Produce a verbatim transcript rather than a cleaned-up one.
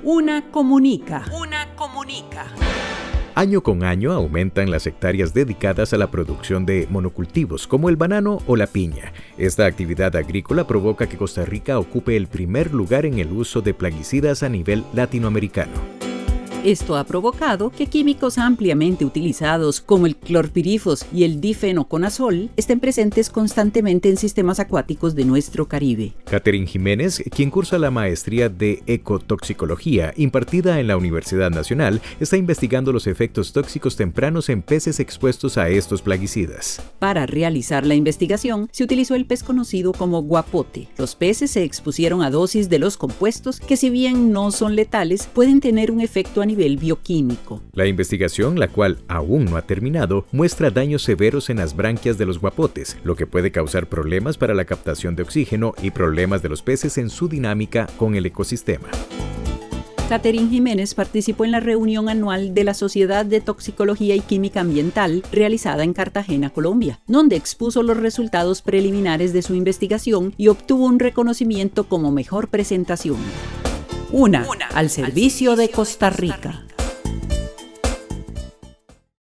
Una comunica. Una comunica. Año con año aumentan las hectáreas dedicadas a la producción de monocultivos, como el banano o la piña. Esta actividad agrícola provoca que Costa Rica ocupe el primer lugar en el uso de plaguicidas a nivel latinoamericano. Esto ha provocado que químicos ampliamente utilizados como el clorpirifos y el difenoconazol estén presentes constantemente en sistemas acuáticos de nuestro Caribe. Catherine Jiménez, quien cursa la maestría de ecotoxicología impartida en la Universidad Nacional, está investigando los efectos tóxicos tempranos en peces expuestos a estos plaguicidas. Para realizar la investigación, se utilizó el pez conocido como guapote. Los peces se expusieron a dosis de los compuestos que, si bien no son letales, pueden tener un efecto a nivel bioquímico. La investigación, la cual aún no ha terminado, muestra daños severos en las branquias de los guapotes, lo que puede causar problemas para la captación de oxígeno y problemas de los peces en su dinámica con el ecosistema. Catherine Jiménez participó en la reunión anual de la Sociedad de Toxicología y Química Ambiental realizada en Cartagena, Colombia, donde expuso los resultados preliminares de su investigación y obtuvo un reconocimiento como mejor presentación. Una, al servicio de Costa Rica.